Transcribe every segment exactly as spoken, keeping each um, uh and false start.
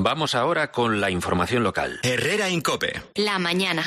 Vamos ahora con la información local. Herrera en COPE. La mañana.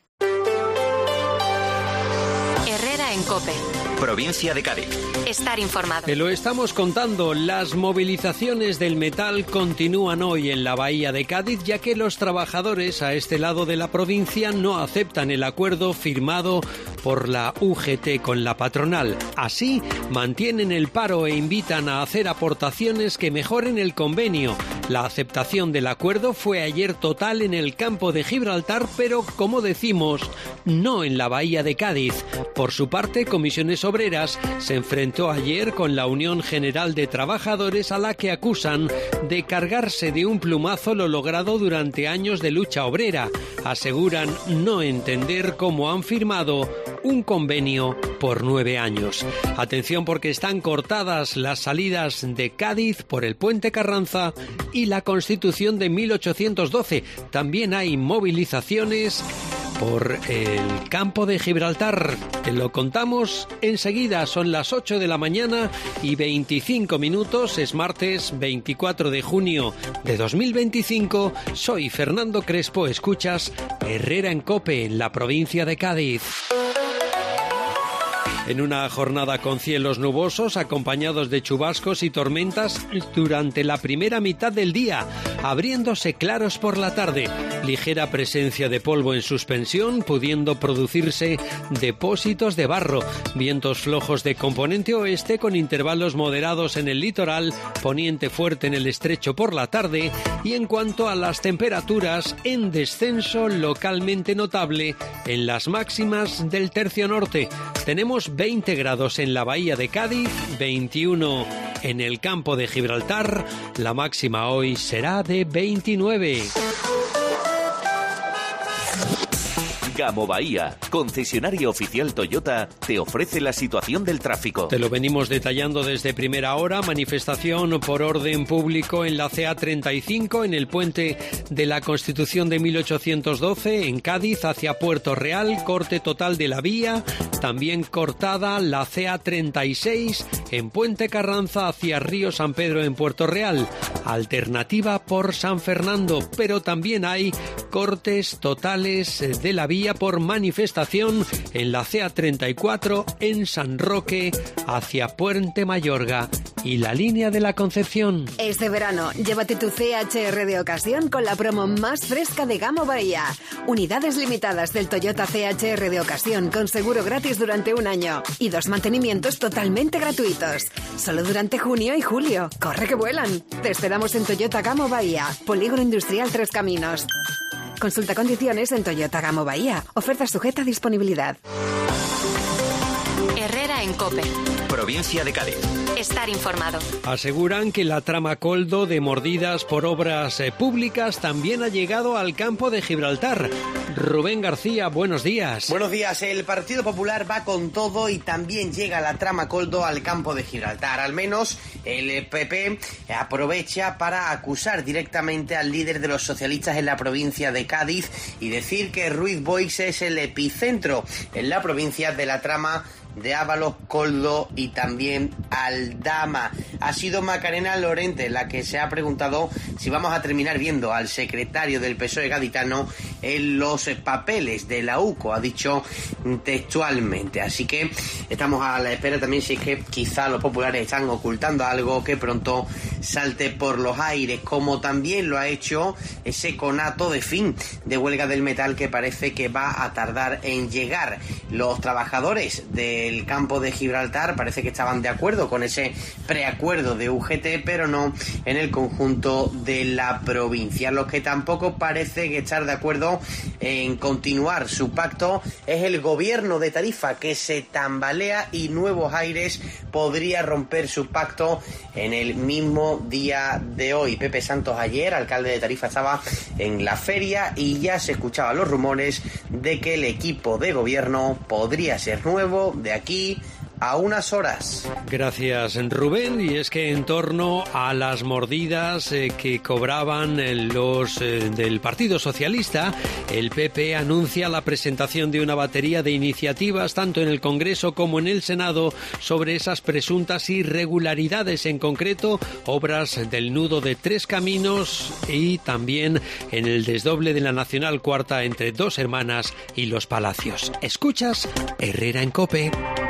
Herrera en COPE. Provincia de Cádiz. Estar informado. Te lo estamos contando. Las movilizaciones del metal continúan hoy en la Bahía de Cádiz, ya que los trabajadores a este lado de la provincia no aceptan el acuerdo firmado por la U G T con la patronal. Así, mantienen el paro e invitan a hacer aportaciones que mejoren el convenio. La aceptación del acuerdo fue ayer total en el campo de Gibraltar, pero, como decimos, no en la Bahía de Cádiz. Por su parte, Comisiones Obreras se enfrentó ayer con la Unión General de Trabajadores, a la que acusan de cargarse de un plumazo lo logrado durante años de lucha obrera. Aseguran no entender cómo han firmado un convenio por nueve años. Atención, porque están cortadas las salidas de Cádiz por el Puente Carranza y la Constitución de mil ochocientos doce. También hay movilizaciones por el campo de Gibraltar. Te lo contamos enseguida. Son las ocho de la mañana y veinticinco minutos. Es martes veinticuatro de junio de dos mil veinticinco. Soy Fernando Crespo. Escuchas Herrera en COPE, en la provincia de Cádiz. En una jornada con cielos nubosos, acompañados de chubascos y tormentas durante la primera mitad del día, abriéndose claros por la tarde. Ligera presencia de polvo en suspensión, pudiendo producirse depósitos de barro. Vientos flojos de componente oeste con intervalos moderados en el litoral, poniente fuerte en el estrecho por la tarde. Y en cuanto a las temperaturas, en descenso localmente notable en las máximas del tercio norte. Tenemos veinte grados en la Bahía de Cádiz, veintiuno en el campo de Gibraltar. La máxima hoy será de veintinueve. Gamo Bahía, concesionario oficial Toyota, te ofrece la situación del tráfico. Te lo venimos detallando desde primera hora. Manifestación por orden público en la C A treinta y cinco, en el puente de la Constitución de mil ochocientos doce, en Cádiz hacia Puerto Real, corte total de la vía. También cortada la C A treinta y seis en Puente Carranza hacia Río San Pedro en Puerto Real. Alternativa por San Fernando, pero también hay cortes totales de la vía por manifestación en la C A treinta y cuatro en San Roque hacia Puente Mayorga y la línea de la Concepción. Este verano, llévate tu C H R de ocasión con la promo más fresca de Gamo Bahía. Unidades limitadas del Toyota C H R de ocasión con seguro gratis durante un año y dos mantenimientos totalmente gratuitos. Solo durante junio y julio. ¡Corre que vuelan! Te esperamos en Toyota Gamo Bahía, Polígono Industrial Tres Caminos. Consulta condiciones en Toyota Gamo Bahía. Oferta sujeta a disponibilidad. Herrera en COPE. Provincia de Cádiz. Estar informado. Aseguran que la trama Coldo de mordidas por obras eh, públicas también ha llegado al campo de Gibraltar. Rubén García, buenos días. Buenos días. El Partido Popular va con todo y también llega la trama Coldo al campo de Gibraltar. Al menos el P P aprovecha para acusar directamente al líder de los socialistas en la provincia de Cádiz y decir que Ruiz Boix es el epicentro en la provincia de la trama de Ábalos, Coldo y también Aldama. Ha sido Macarena Lorente la que se ha preguntado si vamos a terminar viendo al secretario del P S O E gaditano en los papeles de la U C O, ha dicho textualmente. Así que estamos a la espera también si es que quizá los populares están ocultando algo que pronto salte por los aires, como también lo ha hecho ese conato de fin de huelga del metal que parece que va a tardar en llegar. Los trabajadores de el campo de Gibraltar parece que estaban de acuerdo con ese preacuerdo de U G T, pero no en el conjunto de la provincia. Los que tampoco parecen estar de acuerdo en continuar su pacto es el gobierno de Tarifa, que se tambalea y Nuevos Aires podría romper su pacto en el mismo día de hoy. Pepe Santos ayer, alcalde de Tarifa, estaba en la feria y ya se escuchaban los rumores de que el equipo de gobierno podría ser nuevo de aquí a unas horas. Gracias, Rubén. Y es que en torno a las mordidas eh, que cobraban eh, los eh, del Partido Socialista, el P P anuncia la presentación de una batería de iniciativas tanto en el Congreso como en el Senado sobre esas presuntas irregularidades, en concreto obras del nudo de Tres Caminos y también en el desdoble de la Nacional Cuarta entre Dos Hermanas y Los Palacios. Escuchas Herrera en COPE.